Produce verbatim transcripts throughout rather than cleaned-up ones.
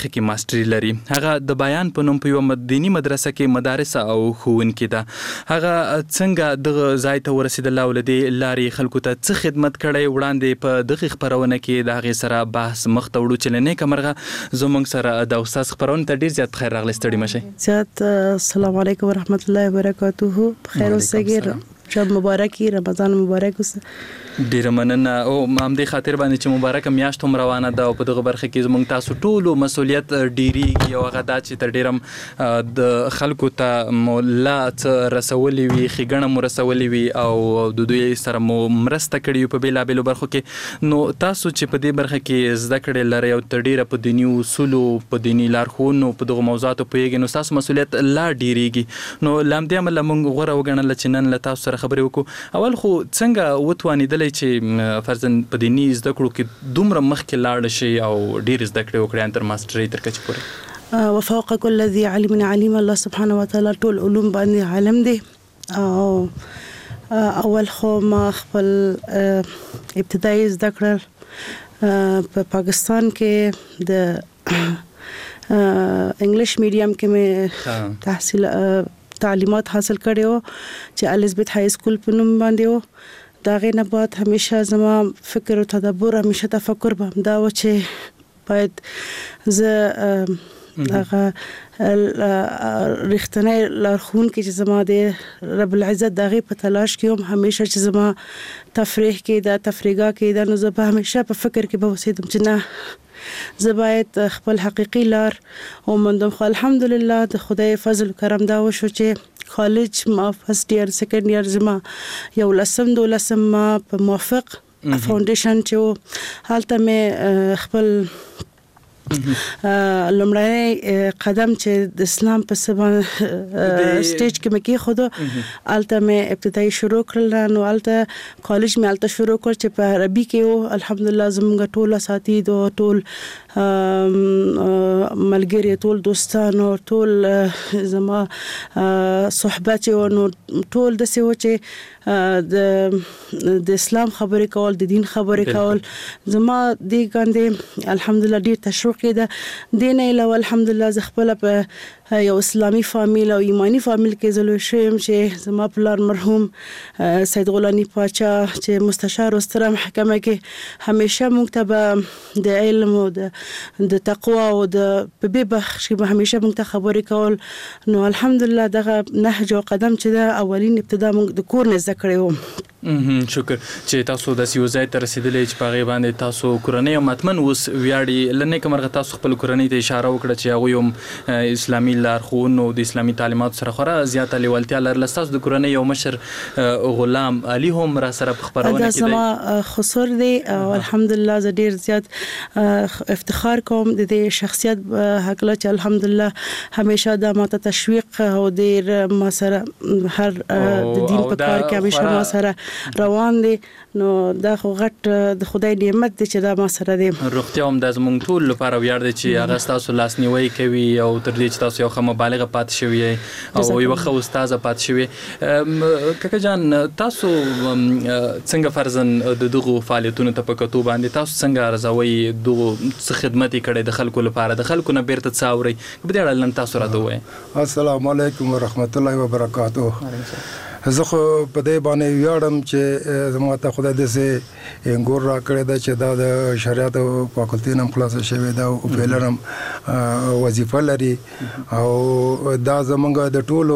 کې ماستري لري. هغه د بیان په نوم په یو دینی مدرسه کې مدارس او ښوونکې ده. هغه څنګه دغه ځای ته ورسېدله او له دې لارې خلکو ته څه خدمت کړی وړاندې په دغه خپرونه کې د هغې سره بحث مخ ته وړو چې له نیکه مرغه زموږ سره د استاد خپرونې ته ډېر زیات خیر راغلی. ستړي مه شئ. زیات السلام علیکم ورحمت الله وبرکاته. بخیر اوسئ. شب مبارک، رمضان مبارک اوسه. ډیره مننه. او همدې خاطر باندې چې مبارکه میاشت هم روانه ده او په دغه برخه کې زموږ تاسو ټولو مسؤلیت ډیریږي او هغه دا چې تر ډیره د خلکو ته مو لا څه رسولي وي، ښېګڼه مو رسولي وي او د دوی سره مو مرسته کړې وي په بېلابېلو برخو کې. نو تاسو چې په دې برخه کې زده کړې لرئ او تر ډیره په دیني اصولو، په دیني لارښوونو، په دغو موضوعاتو پوهېږئ، نو ستاسو مسؤلیت لا ډیریږي. نو له همدې امله موږ غوره وګڼله چې نن له تاسو سره خبرې وکړو. اول خو څنګه وتوانېدلی چې فرضاً په دیني زده کړو کې دومره مخکې لاړ شي او ډېرې زده کړې وکړئ تر ماسټرۍ تر کچې پورې؟ وفوق كل ذي علم عليم. الله سبحانه وتعالى ټول علوم باندې عالم دی. او اول خو ما خپل ابتدایي زده کړل په پاکستان کې د انګلیش میډیم کې مې تحصیل تعلیمات حاصل کړي وو چې الزبت های سکول په نوم باندې وو. دا غي نه بعد همیشه زما فکر او تدبر، همیشه تفکر به دا و چې باید زه هغه رښتینی لارښوونکی چې زما د رب العزت د هغې په تلاش کې هم همیشه چې زما تفریح کې دا تفریحګاه کې دا، نو زه به همیشه په فکر کې به اوسېدم چې نه زه باید خپل حقیقي لار وموندم. خو الحمدلله د خدای فضل و کرم دا وشو چې کالج ما فرست ایئر سیکنډ ایئر زما یو لسم دولسم ما په موافق فاونډیشن چې هلته مې خپل لومړی قدم چې د اسلام په سبا سټیج کې مې کېښودو، هلته مې ابتدایي شروع کړل. نو هلته کالج مې هلته شروع کړ چې په عربي کې و. الحمدلله زموږ ټول اساتید او ټول ملګري، ټول دوستان او ټول زما صحبت و، نو ټول داسې و چې د د اسلام خبرې کول، د دین خبرې کول زما دې باندې الحمدلله ډېر تشویق کېده. دې نه علاوه الحمدلله زه خپله په یو اسلامي فامیل او ایمانی فامیل کې زه لوی شوی یم چې زما پلار مرحوم سید غلانی پاچا چې مستشار استره محکمه کې همیشه موږ ته به د علم او د تقوا او د په بې بخش کې به همیشه موږ ته خبرې کول. نو الحمدلله دغه نهج او قدم چې ده اولین ابتدا موږ د کور نه زده کړی وم. شکر چې تاسو داسې یو ځای ته رسېدلی چې په هغې باندې تاسو کورنۍ هم حتمن اوس ویاړي. له نیکه مرغه تاسو خپل کورنۍ ته اشاره وکړه چې هغوی هم اسلامي لارښوونو د اسلامي تعلیماتو سره خورا زیاته لیوالتیا لرله. ستاسو د کورنۍ یو مشر غلام علي هم را سره په خپرونه کې دی. دا زما خسر دی او الحمدلله زه ډېر زیات افتخار کوم د دې شخصیت هکله چې الحمدلله همیشه دا ماته تشویق او ډېر ما سره هر د دین په کار کې همیشه ما سره روان دي. نو دا خو غټ د خدای نعمت دی چې دا ما سره دی. روغتیا هم د زموږ ټول لپاره ویاړ دی چې هغه ستاسو لاسنیوی کوي او تر دې چې تاسو یو ښه مبالغه پاتې شوي او یوه ښه استاذه پاتې شوي. کاکا جان، تاسو څنګه فرضاً د دغو فعالیتونو ته په کتو باندې تاسو څنګه ارزوئ دغو څه خدمت یې کړی د خلکو لپاره، د خلکو نه بیرته څه اورئ؟ په دې اړه نن تاسو راته ووایئ. السلام علیکم ورحمت الله وبرکاتو. زه خو په دې باندې ویاړم چې زما ته خدای داسې انګور را کړی ده چې دا د شریعت فاکولټي نه هم خلاصه شوې ده او فعلاً هم وظیفه لري او دا زموږ د ټولو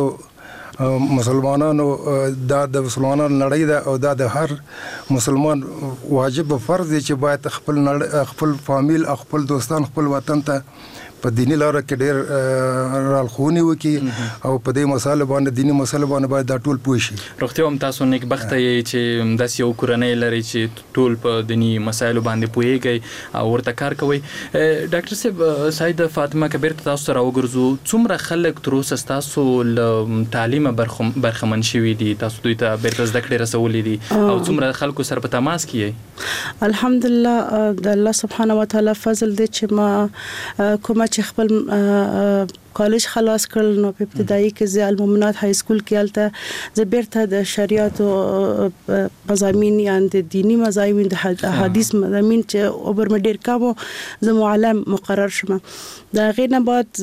مسلمانانو دا د مسلمانانو نړۍ ده او دا د هر مسلمان واجب فرض دی چې باید خپل خپل فامیل، خپل دوستان، خپل وطن ته په دینی لاره کې ډېر رالښوونې وکړي او په دې مسایلو باندې دیني مسایلو باندې باید دا ټول پوه شي. روغتیا هم تاسو نیکبخته یې چې داسې یو کورنۍ لرئ چې ټول په دیني مسایلو باندې پوهېږئ او ورته کار کوئ. ډاکټر صاحب، سید فاطمه که بیرته تاسو ته راوګرځو، څومره خلک تر اوسه ستاسو له تعلیمه برخمن شوي دي، تاسو دوی ته بیرته زده کړې رسولي دي او څومره خلکو سره په تماس کې یې؟ الحمدلله د الله سبحانه وتعالی فضل دی چې ما کومه چې خپل کالج خلاص کړل نو په ابتدایي کې زه المؤمنات های سکول کې الته زه بیرته د شریعت او مضامین یا د دینی مضامین د حدیث مضامین چې اوبر مې ډیر کمو زه معلم مقرر شوم. دا غینه بعد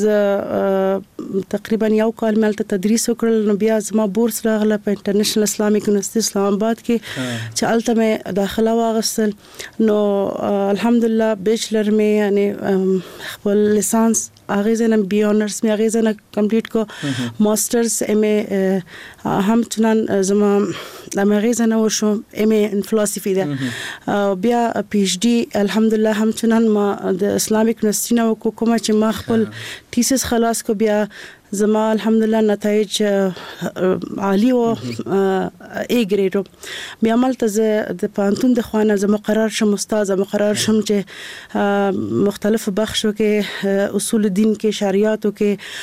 تقریبا یو کال ملته تدریس وکړل نو بیا زما بورس راغله په انټرنیشنل اسلامیک یونیورسيټي اسلام آباد کې چې الته مې داخله واغستل. نو الحمدلله بیچلر مې یعنی خپل لیسانس هغه زنه بي اونرز مې هغه زنه کمپلیټ کو ماسترز ام ا هم چنان زما د هغه زنه وشو ام ا ان فلسفي ده بیا پی ایچ ډي الحمدلله هم چنان ما د اسلامیک یونیورسيټي نو کومه چې ما خپل تیسس خلاص کو بیا زما الحمدلله نتایج عالی او ای ګریډ بیا عمل ته د پانتون د خوانه زما مقرر شم استاد مقرر شم چې مختلف بخشو کې اصول دین کې شریعتو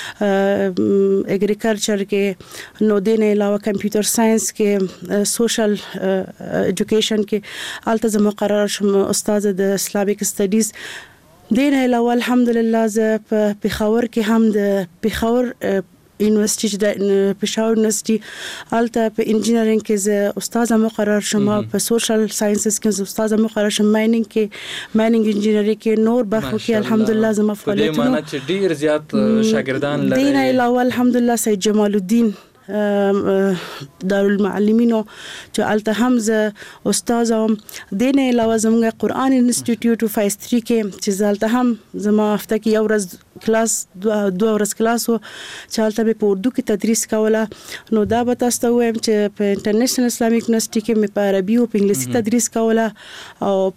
کې اګریکلچر کې نو دین علاوه کمپیوټر ساينس کې سوشل ایجوکیشن کې الته زما مقرر شم استاد د اسلامیک سټډیز. دین علاوه الحمدلله زه په پېښور کې هم د پېښور یونیورسيټي د پېښور یونیورسيټي الته په انجینرینګ کې زه استاد مقرر شوم په سوشل ساينسز کې زه استاد مقرر شوم مایننګ کې مایننګ انجینری کې نور برخو کې الحمدلله زما فعالیتونه په دې معنی چې ډیر زیات شاګردان لري. دین علاوه الحمدلله سید جمال الدین دارالمعلمینو چې الته هم زه استاد ام. دین علاوه زموږ قرآن انسټیټیوټ فایس تھری کې چې زالته هم زما هفته کې یو ورځ کلاس دوه ورځ کلاس و چې الته به په اردو کې تدریس کوله. نو دا به تاسو ته وایم چې په انټرنیشنل اسلامیک یونیورسيټي کې مې په عربي او په انګلیسي تدریس کوله او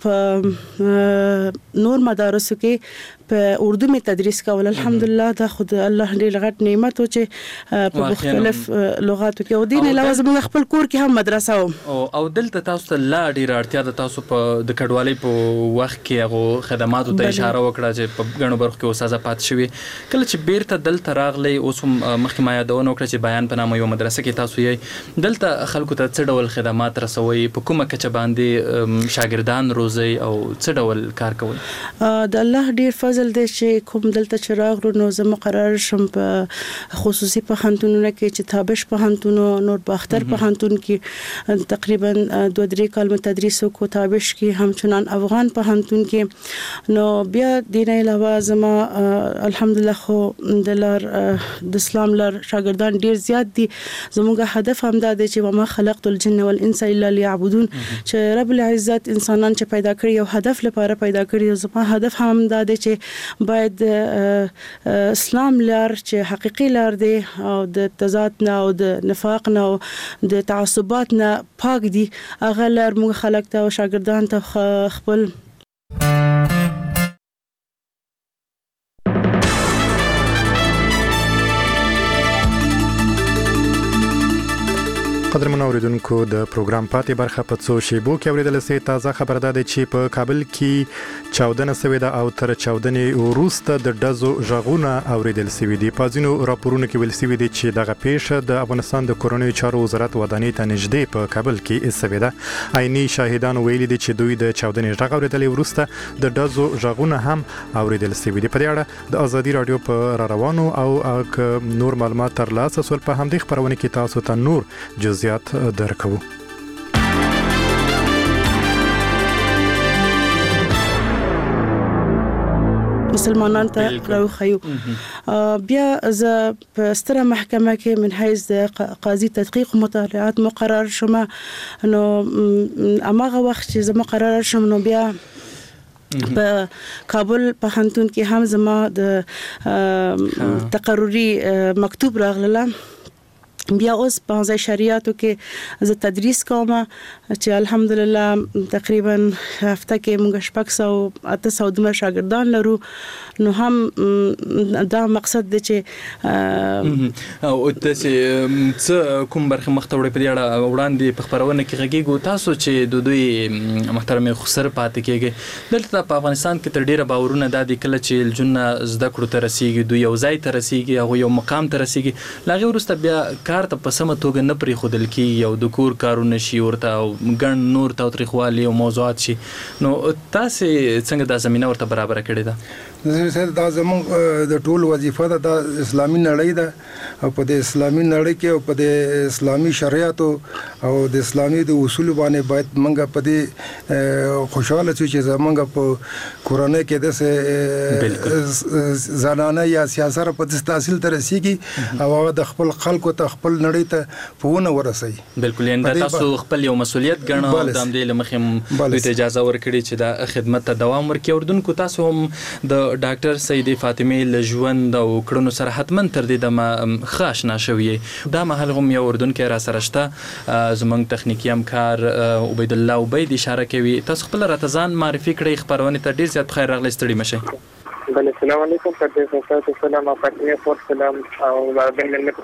په نور مدارسو کې په اردو می تدریس کول الحمدلله دا خود الله ډیر غټ نعمت او چې په مختلف لغاتو کې او دین علاوه زموږ خپل کور کې هم مدرسه او او دلته تاسو ته لا ډیر اړتیا ده. تاسو په د کډوالۍ په وخت کې هغه خدماتو ته اشاره وکړه چې په غنو برخو کې استاد پات شوی کله چې بیرته دلته راغلی اوس مخکې ما یادونه وکړه چې بیان په نامه یو مدرسه کې تاسو یې دلته خلکو ته څه ډول خدمات رسوي په کومه کچه باندې شاګردان روزي او څه ډول کار کوي؟ د الله ډیر فضل دی چې کوم دلته چې راغلو نو زه مقرر شم په خصوصي پوهنتونونو کې چې تابش پوهنتون نور باختر پوهنتون کې تقریبا دوه درې کال تدریس وکړو تابش کې همچنان افغان پوهنتون کې. نو بیا دین علاوه زما الحمدلله خو د لار د اسلام لار شاګردان ډیر زیات دي. زموږ هدف هم دا دی چې وما خلقت الجن والانس الا ليعبدون چې رب العزت انسانان چې پیدا کړی یو هدف لپاره پیدا کړی. زما هدف هم دا دی چې باید اسلام لار چې حقيقي لار دی او د تضاد نه او د نفاق نه او د تعصبات نه پاک دي هغه لار موږ خلک ته او شاګردان ته خپل قدرمن اوریدونکو د پروګرام پاتې برخه په څو شیبو کې اوریدل سي. تازه خبر ده چې په کابل کې چاودنه سوې ده او تر چاودنې وروسته د ډزو ژغونه اوریدل سوي دي. په ځینو راپورونو کې ویل سوي دي چې دغه پیښه د افغانستان د کورنیو چارو وزارت ودانۍ ته نږدې په کابل کې سوې ده. عیني شاهدان ویلي دي چې دوی د چاودنې ژغ اوریدل وروسته د ډزو ژغونه هم اوریدل سوي دي. په دې اړه د ازادي رادیو په را روانو او نور معلومات ترلاسه سول په همدې خبرونه کې تاسو ته نور جز زیات درکو. مسلمانان ته راوخیو. بیا ز په ستره محکمه کې من حیث د قاضي تحقیق مطالعات مقرر شوم. نو اماغه وخت چې زما مقرر شوم نو بیا په کابل پوهنتون کې هم زما د تقرری مکتوب راغله. بیا اوس په ځای شریعتو کې زه تدریس کوم چې الحمدلله تقریبا هفته کې موږ شپږ سوه اته سوه دومره شاګردان لرو. نو هم دا مقصد دی چې او تاسو کوم برخه مخته وړي په دې اړه وړاندې په خبرونه کې غږیږو تاسو چې د دوی محترم خسر پاتې کېږي. دلته په افغانستان کې تر ډیره باورونه د دې کله چې الجنه زده کړو ته رسیږي دوی یو ځای ته رسیږي هغه یو مقام ته رسیږي لاغه ورسته بیا کار ته په سمه توګه نه پرې خودل کی یو د کور کارونه شي ورته او ګڼ نور تاوتریخوالي او موضوعات شي. نو تاسو څنګه د زمينه ورته برابر کړی ده؟ دا زموږ د ټول وظیفه ده د اسلامي نړۍ ده او په د اسلامي نړۍ کې او په د اسلامي شریعت او د اسلامي د اصول باندې باید موږ په دې خوشاله شو چې زموږ په کورنۍ کې د زنانه یا سیاست په د تحصیل ته رسیږي او هغه د خپل خلکو ته خپل نړۍ ته پونه ورسوي. بالکل یعنی تاسو خپل یو مسؤلیت ګڼئ او د همدې له مخې دوی ته اجازه ورکړي چې دا خدمت ته دوام ورکړي. اردوونکو تاسو هم د ډاکټر سیدې فاطمې له ژوند او کړنو سره حتما تر دې دمه ښه اشنا شوي. دا مهال هم یو اردوونکی را سره شته زموږ تخنیکي همکار عبید الله عبید اشاره کوي. تاسو خپل راته ځان معرفي کړئ خپرونې ته ډېر زیات بخیر راغلی ستړي مشئ. بله السلام علیکم پردیس سلام فاطمه فور سلام او بین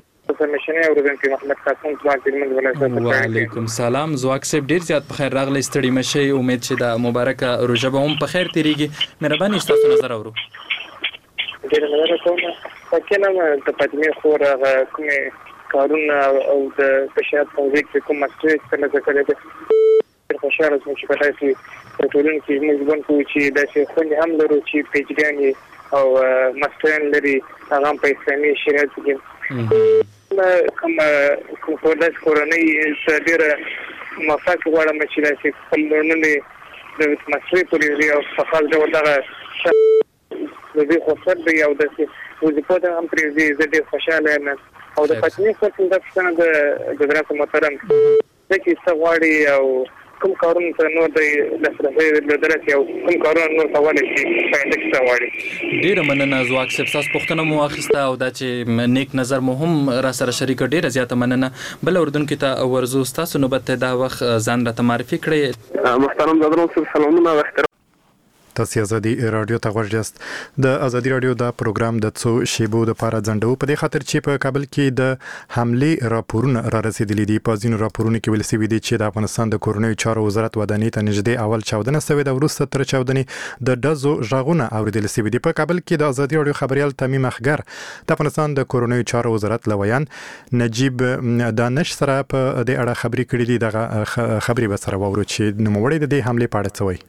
وعلیکم سلام زواک صاحب ډیر زیات بخیر راغلی ستړي مشئ. امید چې دا مبارکه روژه به هم په خیر تیریږي. مهرباني تاسو نظر اورو. ډیر مننه کوم. فکرم د فاطمه خور کومې کارونه او د بشریت توضیح کې کوم مسئله څنګه ذکر کړي خوشاله اوسم چې په تاسو په ټولنه کې موږ ګون کوو چې داسې خوندې هم لرو چې پیچګانې او مسترین لري هغه په اسلامي شریعت کې کوم کوم فرداس کورنۍ څه ډېره موافق غواړم چې داسې خپل لورنې د مصري پولیسي او په خاص ډول دغه د دې خوښت دی او داسې وظیفو ته هم پرېږدي. زه ډېر خوشحاله یم او د فاطمې خور دا پوښتنه د حضرت محترم ده چې څه غواړي او کوم کارونه ته نور د لاسرسي لري او کوم کارونه نور کولی شي په آینده کې څه غواړي. ډېره مننه زواک صاحب ستاسو پوښتنه مو واخیسته او دا چې نیک نظر مو هم را سره شریک ډېره زیاته مننه. بل اردوونکي ته ورځو ستاسو نوبت ته دا وخت ځان راته معرفي کړئ. محترم حضرت سلامونه و تاسو ازادي رادیو ته ورجست. د ازادي رادیو دا پروګرام د څو شیبو د پاره ځندو په دې خاطر چې په کابل کې د حمله راپورونه را رسیدلي دي. په ځینو راپورونو کې ویل شوی دی چې د افغانستان د کورنیو چارو وزارت ودانۍ ته نږدې اول چاودنه شوې ده وروسته تر چاودنې د ډزو ژغونه اوریدل شوی دي. په کابل کې د ازادي رادیو خبريال تمیم اخګر د افغانستان د کورنیو چارو وزارت لویان نجیب دانش سره په دې اړه خبري کړې دي. د خبري به سره وورو چې نوموړی د دې حمله په اړه څه وایي.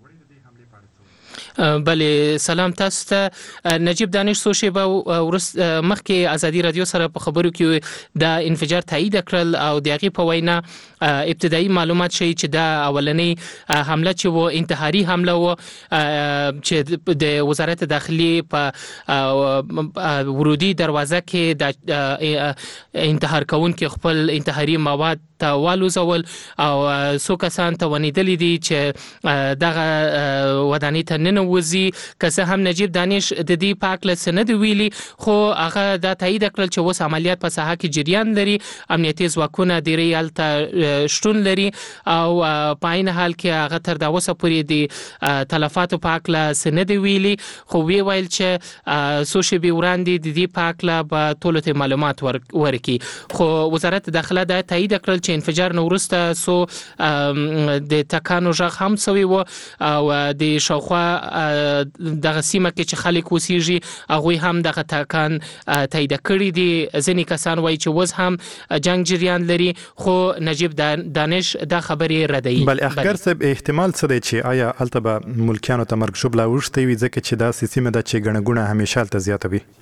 بله سلام تاسو ته. نجیب دانش سو شیبه ورس مخکې ازادي رادیو سره په خبرو کې د انفجار تایید کړل او د هغې په وینا ابتدایي معلومات شي چې دا اولنۍ حمله چې و انتحاري حمله و چې د وزارت داخلي په ورودي دروازه کې د انتحار کوونکي خپل انتحاري مواد ته والوزول او څو کسان ته ونیدلي دي چې دغه ودانۍ ته ننوځي. که څه هم نجیب دانش د دې په هکله څه نه دي ویلي خو هغه دا تایید کړل چې اوس عملیات په ساحه کې جریان لري. امنیتي ځواکونه ډېری هلته شتون لري او په عین حال کې هغه تر دا اوسه پورې د تلفاتو په هکله څه نه دي ویلي خو وی ویل چې څو شېبې وړاندې د دې په هکله به ټولو ته معلومات ورکړي. خو وزارت داخله دا تایید کړل چې انفجار نه وروسته څو د ټکانو غږ هم شوی و او د شاوخوا دغه سیمه کې چې خلک اوسېږي هغوی هم دغه ټکان تایید کړي دي. ځینې کسان وایي چې اوس هم جنګ جریان لري خو نجیب دانش دا خبرې ردوي. بل اخګر صاحب احتمال څه دی چې آیا هلته به ملکیانو ته مرګ ژوبله اوښتې وي ځکه چې دا سیمه ده چې ګڼه ګوڼه همیشه هلته زیاته وي.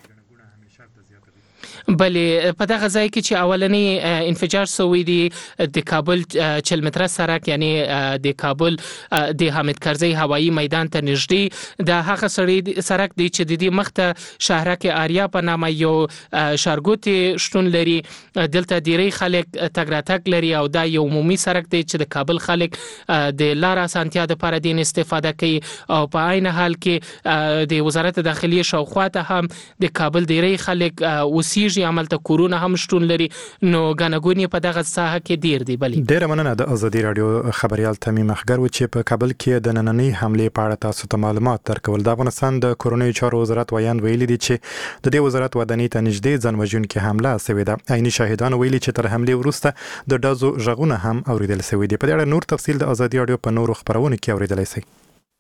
بله په دغه ځای کې چې اولنی انفجار شوی دی د کابل چل متره سړک یعنی د کابل د حامد کرزي هوایی میدان ته نږدې د هغه سړی سړک دی چې د دې مخته شهرک آریا په نامه یو شارګوټي شتون لري. دلته ډیری خلک تګ راتګ لري او دا یو عمومي سړک دی چې د کابل خلک د لار اسانتیا لپاره دین استفاده کوي او په عین حال کې د وزارت داخلي شاوخوا ته هم د کابل ډیری خلک اوسېږي عملته کورونه هم شتون لري نو غنګونی په دغه ساحه کې ډیر دی. بلی ډیر مننه د ازادي رادیو خبريال تمیم اخګر چې په کابل کې د نننۍ حمله په اړه تاسو ته معلومات درکول. د افغانستان د کورنیو چارو وزارت ویان ویلي دي چې د دې وزارت ودانۍ ته نږدې ځانوژونکې حمله شوې ده. عیني شاهدان ویلي چې تر حمله وروسته د ډزو غږونه هم اوریدل شوي دي. په دې اړه نور تفصیل د ازادي رادیو په نورو خبرونو کې اوریدلای شئ.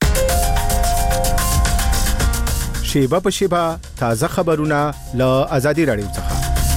شیبه په شیبه تازه خبرونه له ازادي رادیو څخه.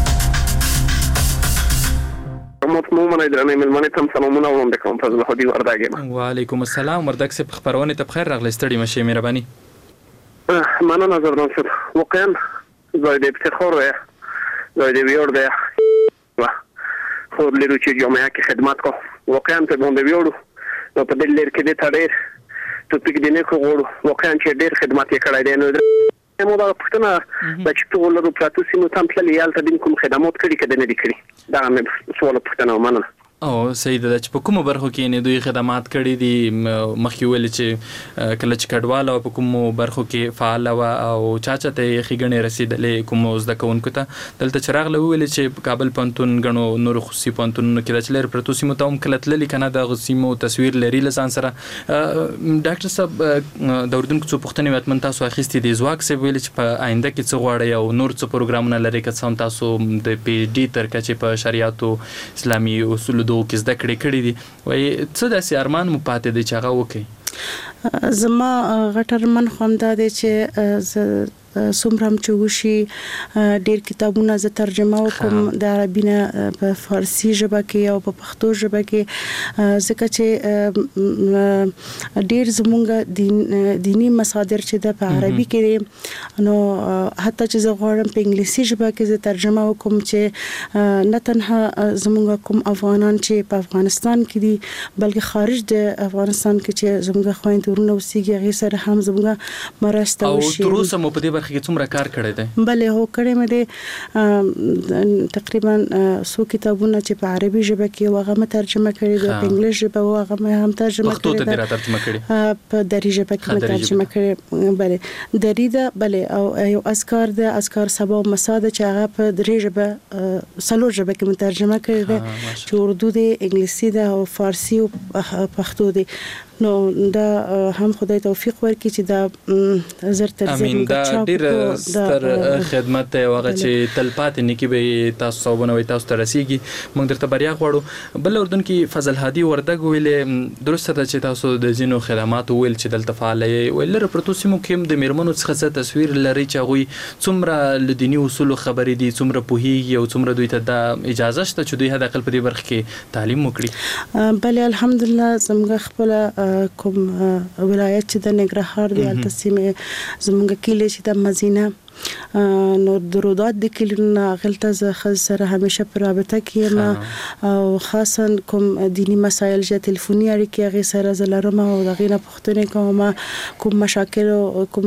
مومنه درنه ملمنه تم سلامونه وړاندې کوم. فضل هدي ورداګم. وعلیکم السلام ورداګ صاحب خبرونه ته بخیر راغلی ستړي مشه مهرباني. مننه زردان شد. واقعا زاید افتخار و زاید ویار ده و خود لیرو چی جامعه که خدمت کو واقعا ته باندې ویورو نو په دې لیر کې د تړیر ته پک دې نه کوو واقعا چې ډېر خدمت یې کړی دی. نو مو دا پښتنه د چې ټول له پلاتو سیمو تم تللی یالته دین کوم خدمات کړي کده نه دي کړي دا مې سوال پښتنه ومنه. او سید د چې په کومو برخو کې نه دوی خدمات کړي دي مخکې ویل چې کله چې کډواله په کومو برخو کې فعال و او چا چاته خېګنې رسیدلې کوم زده کوونکو ته دلته چراغ لویل چې کابل پنتون غنو نور خصوصي پنتون کې د چلر پرتو سیمو ته هم کله تللی کنه د غسیمو تصویر لري لسان سره. ډاکټر صاحب د اردن کو پښتني واتمن تاسو اخیستي دي زواک سی ویل چې په آینده کې څه غواړي او نور څه پروګرامونه لري که څه تاسو د پی ډي تر کچې په شریعت او اسلامي اصول کې زده کړې کړې دي وای څه داسې ارمان مو پاتې دی چې هغه وکړي؟ زما غټر من خوم دا دی چې څومره هم چې وشي ډېر کتابونه زه ترجمه وکم د عربي نه په فارسي ژبه کې او په پښتو ژبه کې ځکه چې ډېر زمونږ دین دینی مصادر چې د په عربي کې نو حتی چې زه غواړم په انګلیسي ژبه کې زه ترجمه وکم چې نه تنها زمونږ کوم افغانان چې په افغانستان کې دي بلکې خارج د افغانستان کې چې زمونږ خويندې ورونه اوسېږي هغه سره هم زمونږ مرسته وشي. او تر اوسه مو په دې برخه کې څومره کار کړی دی؟ بلې هو کړی مې دی تقریبا څو کتابونه چې په عربي ژبه کې هغه مې ترجمه کړي دي په انګلیسي ژبه هغه مې هم ترجمه کړي پښتو ته دې ترجمه کړي په دری ژبه کې مې ترجمه کړي. بلې دری دا بلې او یو اذکار د اذکار سبا او مسا د چې هغه په دری ژبه سلور ژبه کې مې ترجمه کړي دي چې اردو دی انګلیسي ده او فارسی او پښتو دی. نو دا هم خدای توفیق ورکړي چې دا زر تر زر امين دا ډیر ستر خدمت ته هغه چې تلپاتې نکی به تاسو صوبونه وي تاسو ته رسیږي موږ درته بریا غواړو. بل اردن کې فضل هادي وردګ ویلې درسته ده چې تاسو د زینو خدمات ویل چې دلته فعالې ویل پرتو سیمو کې د میرمنو څخه تصویر لري چې غوي څومره لدینی اصول خبرې دي څومره پوهیږي او څومره دوی ته د اجازه شته چې دوی هدا خپل په دې برخه کې تعلیم وکړي. بل الحمدلله زموږ خپل کوم ولایت چې د نګرهار دی البته سیمه زموږ کلی چې د مدینه نو درودات د کلینو غلطه زه سره همیشه پر رابطه کې او خاصا کوم دینی مسایل چې ټلیفوني اړیکې غي سره زلرم او دغه نه پښتنه کوم کوم مشاکل او کوم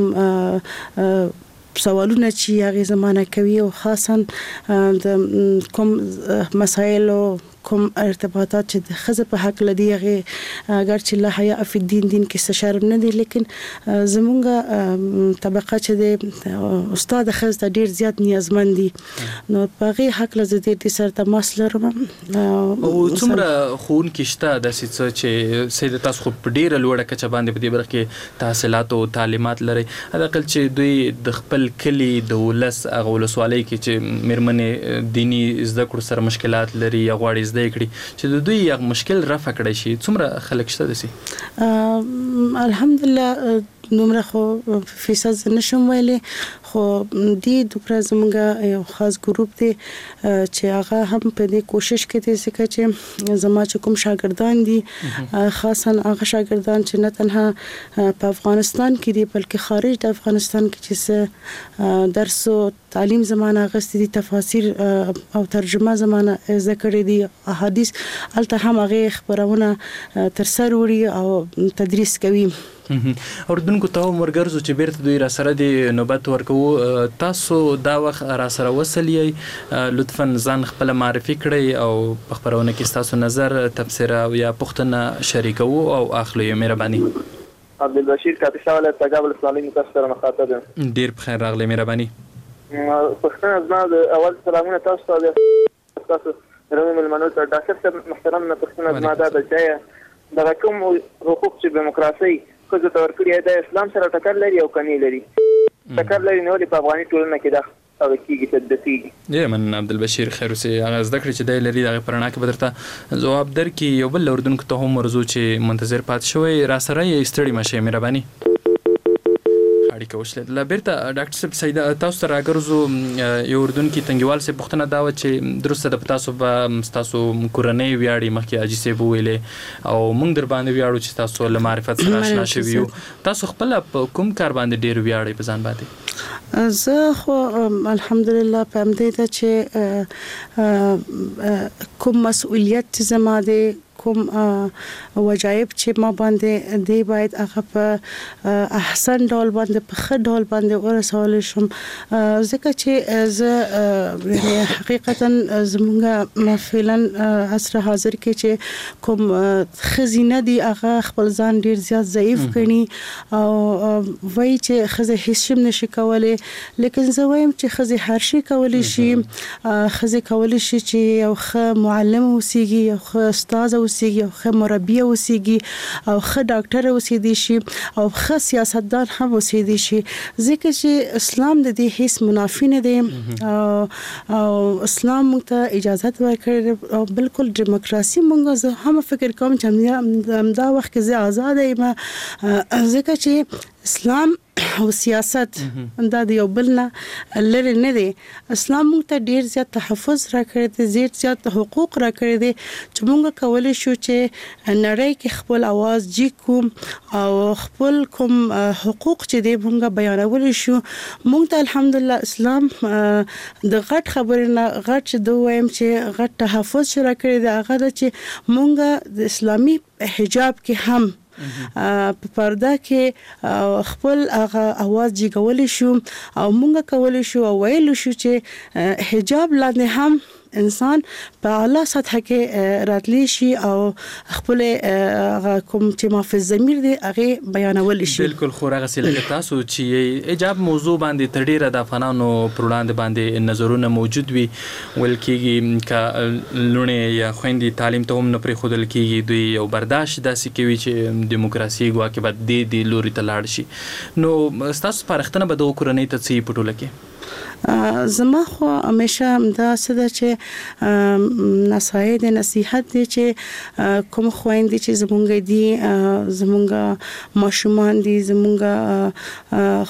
سوالونه چې هغه زمانہ کوي او خاصا د کوم مسایل او کوم ارتباطات چې د خزه په حق لدی هغه اگر چې لا حیا فی الدین دین کې شرم نه دی لیکن زمونږه طبقه چې د استاد خزه ډیر زیات نیازمند دي نو په هغه حق لزه دې سره تماس لرم. او څومره خون کېشته د څه چې سید تاسو خو ډیر لوړه کچه باندې په دې برخه کې تحصیلات او تعلیمات لري حداقل چې دوی د خپل کلی د ولس هغه ولسوالۍ کې چې میرمنې دینی زده کړو سره مشکلات لري یا غواړي زده کړي چې د دوی یو مشکل رفع کړی شي څومره خلک شته دي؟ الحمدلله نمره خو فیصد نشم ویلي خو دې دوکره زمونږ یو خاص ګروپ دی چې هغه هم په دې کوشش کوي چې چې زما چې کوم شاګردان دي خاصا هغه شاګردان چې نه تنها په افغانستان کې دي بلکې خارج د افغانستان کې چې درس او تعلیم زمانہ غستې دي تفاسیر او ترجمه زمانہ ذکر دي احادیث الته هم هغه خبرونه تر سر وړي او تدریس کوي. اردن کو ته مرګرزو چې بیرته دوی را سره دی نوبت ورکو تاسو دا وخت را سره وسلې لطفا ځان خپل معرفي کړئ او په خبرونه کې تاسو نظر تبصره او یا پښتنه شریکو او اخلي مهرباني. عبدالبشیر کاپیسا ولایت تګاب الاسلامي متأثر مخاطب ډیر بخیر راغلی مهرباني. پښتنه زما د اول سلامونه تاسو ته تاسو رحم المنو ته ډاکټر محترم نه پښتنه زما د ځای د کوم حقوق چې دیموکراسي خو ته ورکړی د اسلام سره ټکر لري او کني لري ټکر لري نو په افغاني ټولنه کې دا او کیږي تدفیږي. یې من عبدالبشیر خیروسی هغه زده کړی چې د لري د پرنا کې بدرته جواب درکې یو بل اردن کې ته هم مرزو چې منتظر پات شوی را سره یې استړی مشه مهرباني. اړیکه وشله. بیرته ډاکټر صاحب سیده تاسو ته راګرځو. یو اردن کې تنګیوال صاحب پوښتنه دا وه چې درسته د تاسو به ستاسو کورنۍ ویاړي، مخکې حاجي صاحب وویلې او موږ در باندې ویاړو چې تاسو له معرفت سره اشنا شوي یو. تاسو خپله په کوم کار باندې ډېر ویاړئ په ځان باندې؟ زه خو الحمدلله په همدې ده چې کوم مسؤلیت چې زما دی، کوم وجایب چې ما باندې دی، باید هغه په احسن ډول باندې په ښه ډول باندې ورسول شم. ځکه چې زه حقیقتا زمونږ فعلا عصر حاضر کې چې کوم ښځینه دي هغه خپل ځان ډیر زیات ضعیف ګڼي او وایي چې ښځه هیڅ شی نشي کولی. لیکن زه وایم چې ښځې هر شی کولی شي. ښځې کولی شي چې یو ښه معلم اوسیږي، یو ښه استاد اوسیږي، او ښه مربیه اوسیږي، او ښه ډاکټر اوسیدي شي، او ښه سیاستدان هم اوسیدي شي. ځکه چې اسلام د دې هیڅ منافي نه دی او اسلام موږ ته اجازه ورکړې او بالکل دیموکراسي. موږ زه هم فکر کوم چې همدا وخت کې زه آزاده یم، ځکه چې اسلام او سیاست دا د یو بل نه لرې نه دی. اسلام موږ ته ډیر زیات تحفظ راکړی دی، ډیر زیات حقوق راکړی دی چې موږ کولی شو چې نړۍ کې خپل اواز جګ کوم او خپل کوم حقوق چې دی موږ بیانولی شو. موږ ته الحمدلله اسلام د غټ خبرې نه غټ چې دوی وایم چې غټ تحفظ چې راکړی دی هغه ده چې موږ د اسلامي حجاب کې هم په پرده کې خپل هغه اواز جګولی شو او مونږ کولی شو او ویلو شو چې حجاب لاندې هم انسان په اعلی سطح کې راتلی شي او خپل کوم چې ما فی الضمیر دی هغه بیانول شي. بالکل. خو هغه سیلګه تاسو چې حجاب موضوع باندې تډیره د افغانانو پر وړاندې باندې نظرونه موجود وي، ول کېږي ک لونه یا خويندې تعلیم ته هم نه پرې خودل کېږي، دوی یو برداشت داسې کوي چې دیموکراسي ګواکې بعد دې دې لوري ته لاړ شي. نو تاسو پرختنه به د کورنۍ ته څه پټول کې؟ زما خو همیشه دا څه ده چې نصایح د نصیحت دي چې کوم خويندې چې زمونږ دي، زمونږ ماشومان دي، زمونږ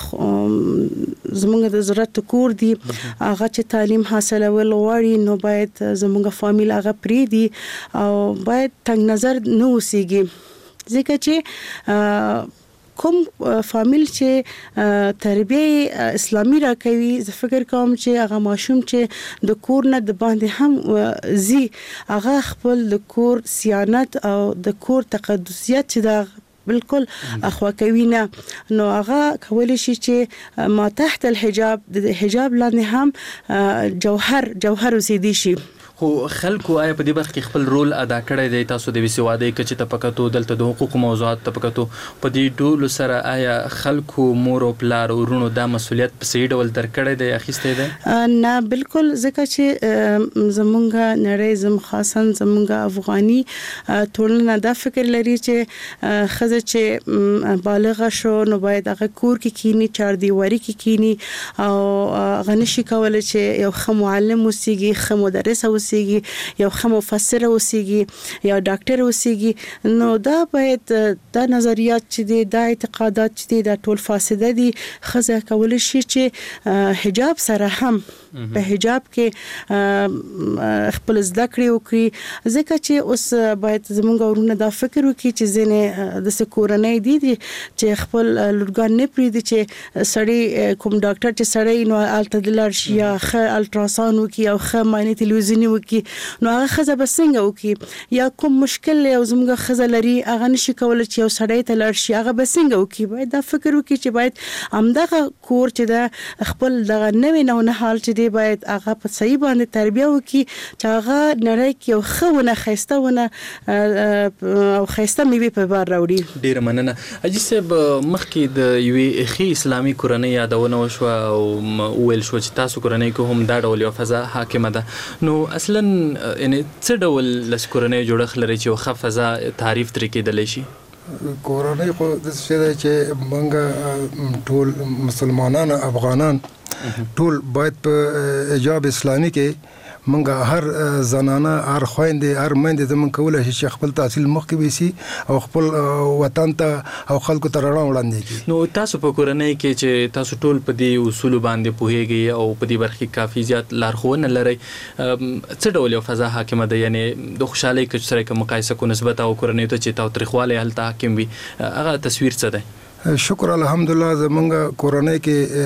زمونږ د ضرورت کور دي، هغه چې تعلیم حاصلول غواړي نو باید زمونږ فامیل هغه پری دي او باید تنگ نظر نه اوسېږي. ځکه چې کوم فامیل چې تربیه اسلامي راکوي، زه فکر کوم چې هغه ماشوم چې د کور نه د باندې هم زی هغه خپل د کور صیانت او د کور تقدسیت چې دا بالکل اخوا کوي نه، نو هغه کولی شي چې ما تحت الحجاب د حجاب لاندې هم جوهر جوهر اوسېدي شي. خو خلکو آیا په دې برخه کې خپل رول ادا کړی دی؟ تاسو د وسیواده کې چې تپکاتو دلته د حقوقو موضوعات تپکاتو په دې ډول سره آیا خلکو مور او پلار او ورونو دا مسولیت په صحیح ډول درکړی دی اخیسته دی؟ نه بالکل. ځکه چې زمونږ نړۍ زم خاصا زمونږ افغاني ټولنه دا فکر لري چې خزه چې بالغه شو نو باید هغه کور کې کینی، چار دیواری کې کینی او غنشي کول چې یو ښه معلم اوسېږي، ښه مدرس اوسېږي، یو ښه مفسر اوسېږي، یو ډاکټر اوسېږي. نو دا باید دا نظریات چې دي، دا اعتقادات چې دي، دا ټول فاسده دي. خزه کولی شي چې حجاب سره هم په حجاب کې خپل زده کړې وکړي. ځکه چې اوس باید زمونږ ورونه دا فکر وکړي چې ځینې د کورنۍ دي چې خپل لورګان نه پریږدي چې سړی کوم ډاکټر چې سړی نو الته د لار شي یا ښه الټراساوند وکړي او ښه معنی تلویزیوني وکړي، نو هغه ښځه به څنګه وکړي؟ یا کوم مشکل یو زموږ ښځه لري هغه نشي کولی چې یو سړی ته لاړ شي، هغه به څنګه وکړي؟ باید دا فکر وکړي چې باید همدغه کور چې دا خپل دغه نوې نوونه حال چې دی باید هغه په صحیح باندې تربیه وکړي چې هغه نړۍ کې یو ښه ونه ښایسته ونه او ښایسته میوې په بار راوړي. ډېره مننه. حاجي صاحب مخکې د یوې ښې اسلامي کورنۍ یادونه وشوه او وویل شو چې تاسو کورنۍ کې هم دا ډول یو فضا حاکمه ده. نو اصلا یعنی څه ډول لس کورنۍ جوړښت لري چې یو ښه فضا تعریف ترې کېدلی شي؟ کورنۍ خو داسې دی چې موږ ټول مسلمانان افغانان ټول باید په حجاب اسلامي کې موږ هر زنانه هر خويندې هر مېندې زمون کولای شي چې خپل تحصیل مخکې وسی او خپل وطن ته او خلکو ته رڼا وړاندې کړي. نو تاسو په کورنۍ کې چې تاسو ټول په دې اصول باندې پوهیږئ او په دې برخه کافي زیات لارښوونه لري، څه ډول یو فضا حاکمه ده؟ یعنی د خوشحالۍ کچ سره کوم مقایسه کو نسبت او کورنۍ ته چې تاوتریخواله هلته حاکم وي، هغه تصویر څه ده؟ شکر الحمدلله زمونږ کورنۍ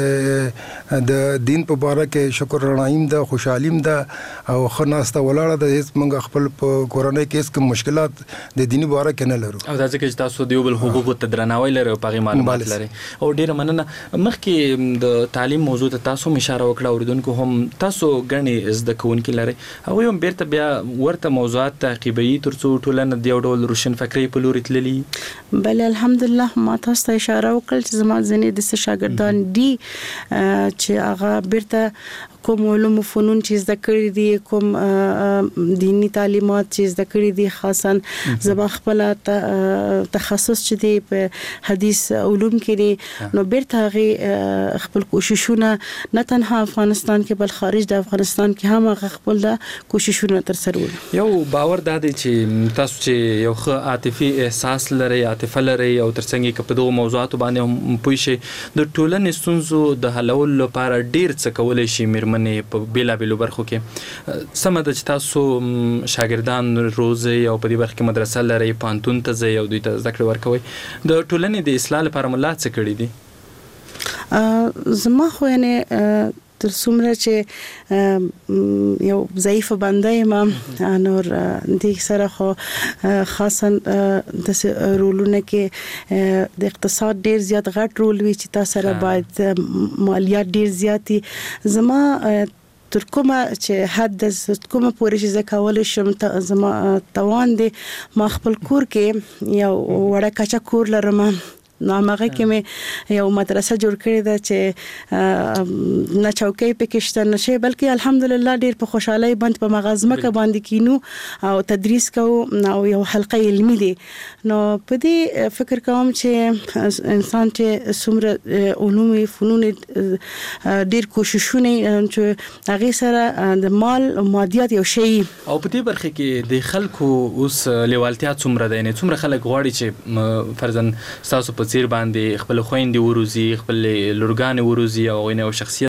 کې د دین په باره کې شکر رڼایم ده، خوشحالیم ده او ښه ناسته ولاړه ده. هیڅ موږ خپل په کورنۍ کې هیڅ کوم مشکلات د دیني باره کې نه لرو او دا ځکه چې تاسو د یو بل حقوقو ته درناوی لرئ او په هغې معلومات لرئ. او ډېره مننه. مخکې د تعلیم موضوع ته تاسو هم اشاره وکړه، اورېدونکو هم تاسو ګڼې زده کوونکي لرئ، هغوی هم بیرته بیا ورته موضوعات تعقیبوي تر څو ټولنه د یو ډول روشن فکرۍ په لوري تللي. بله الحمدلله ما تاسو ته اشاره وکړل چې زما ځینې د شاګردان دي چې هغه بیرته کوم علوم و فنون چې زده کړي دي، کوم دینی تعلیمات چې زده کړي دي، خاصا زما خپل تخصص چې دی په حدیث علوم کې دي، نو بیرته هغه خپل کوششونه نه تنها افغانستان کې بل خارج د افغانستان کې هم هغه خپل د کوششونه تر سره وړي. یو باور دا دی چې تاسو چې یو ښه عاطفي احساس لرئ، عاطفه لرئ او ترڅنګ کې په دغو موضوعاتو باندې هم پوه شئ، د ټولنې ستونزو د حلولو لپاره ډېر څه کولی شي مېرمنې په بېلابېلو برخو کې. سمه ده چې تاسو شاګردان روزئ او په دې برخه کې مدرسه لرئ، پوهنتون ته ځئ او دوی ته زده کړې ورکوئ. د ټولنې د اصلاح لپاره مو لا څه کړي دي؟ زما خو یعنې تر څومره چې یو ضعیفه بنده یم، نور دې سره خو خاصا د رولونه کې د اقتصاد ډیر زیات غټ رول وي چې تاسو سره باید مالیات ډیر زیاتی. زما تر کومه چې حد د کومه پورې چې زه کولی شم زما توان دی، ما خپل کور کې یو وړه کچه کور لرم، نو هغه کې مې یو مدرسه جوړ کړې ده چې نه چوکۍ پکې شته نه شی، بلکې الحمدلله ډېر په خوشحالۍ باندې په مغازمکه باندې کینو او تدریس کوو او یو حلقه علمي دی. نو په دې فکر کوم چې انسان چې څومره علوم فنون ډېر کوششونه چې هغې سره د مال مادیات یو شی او په دې برخه کې د خلکو اوس لیوالتیا څومره ده؟ یعنې څومره خلک غواړي چې فرضاً ستاسو په څیر باندې خپل خويندې وروزي، خپل لورګانې وروزي او غوینه او شخصیت